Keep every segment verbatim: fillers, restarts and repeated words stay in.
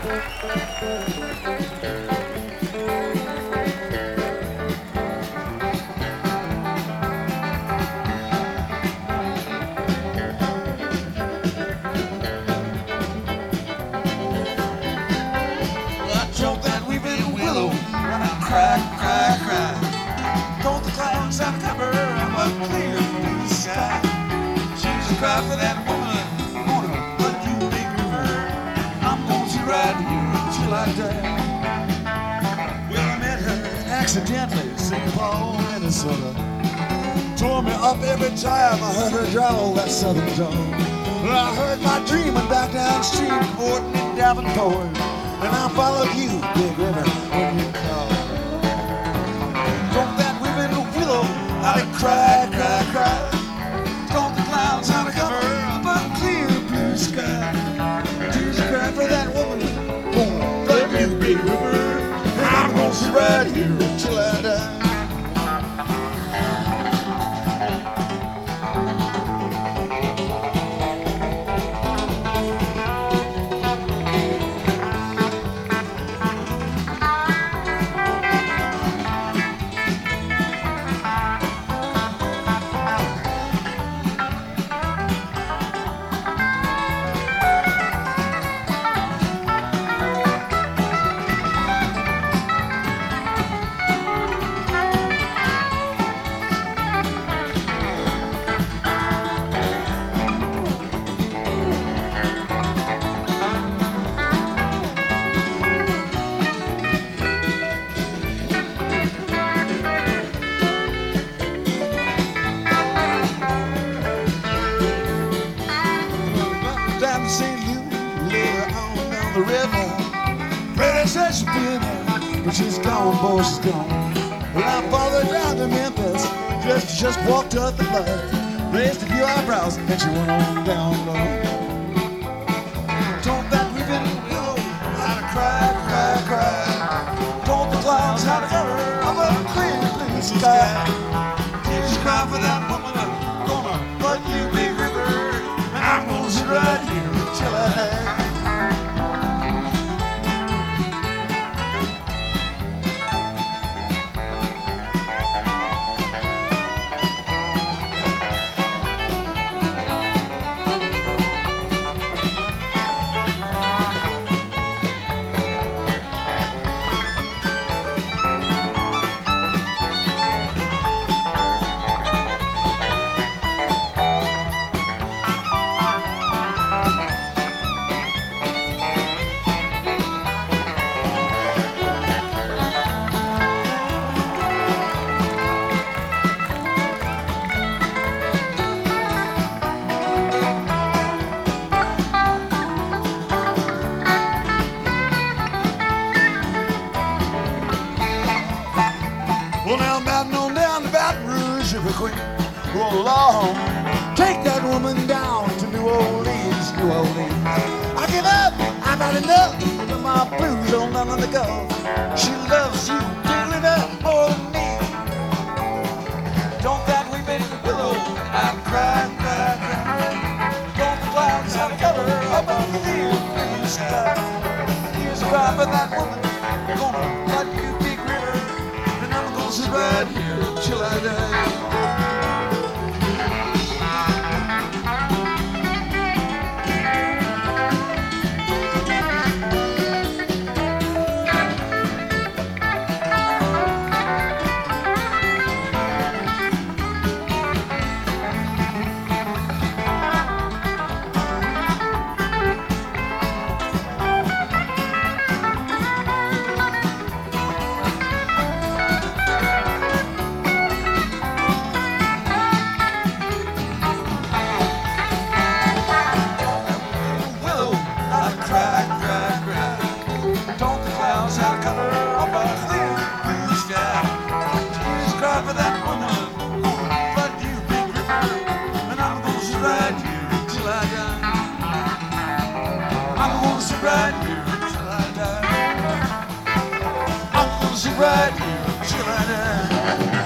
Cry for that woman, gonna let you big river. I'm gonna sit right here till I die. Well, I met her accidentally, Saint Paul, Minnesota. Tore me up every time I heard her drawl that southern tone. Well, I heard my dreaming back downstream, Morton and Davenport, and I followed you, Big River, when you called. From that weeping willow, I cry, cry, cry. From the clouds out of cover up a clear blue sky. Tears cry for that woman, gonna let you big river. And I'm gonna sit right here until I die. But she's gone, boy, she's gone. Well, I followed down to Memphis, just just walked up the blood, raised a few eyebrows, and she went on down low. Told that weeping willow how to cry, cry, cry. Told the clouds how to cover up a clear blue sky. Tears cry for that woman, I'm gonna let you big river, and I'm gonna sit right here till I die. Well, now I'm batting on down to Baton Rouge, if a queen. Well, Lord, take that woman down to New Orleans, New Orleans. I give up, I've had enough of my blues on down on the go. She loves you dearly more than me. Don't that weeping willow, I cry, cry, cry. Don't the clouds have cover up on the clear blue sky. Here's a cry for that woman, gonna let you big river. Sit right here till I die. Right here till I die. I'm gonna sit right here till I die.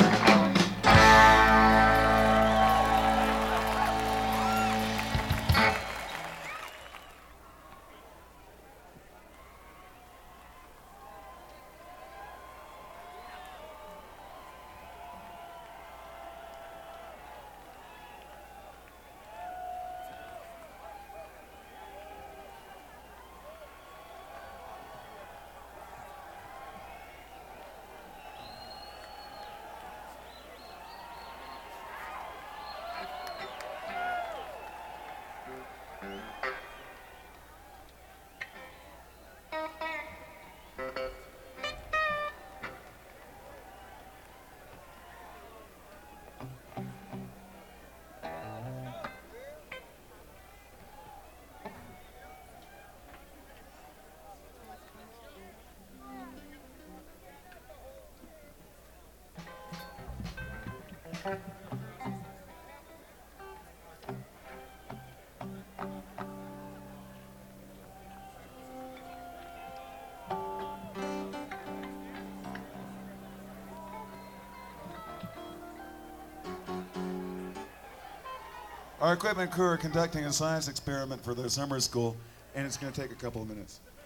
Our equipment crew are conducting a science experiment for their summer school, and it's going to take a couple of minutes.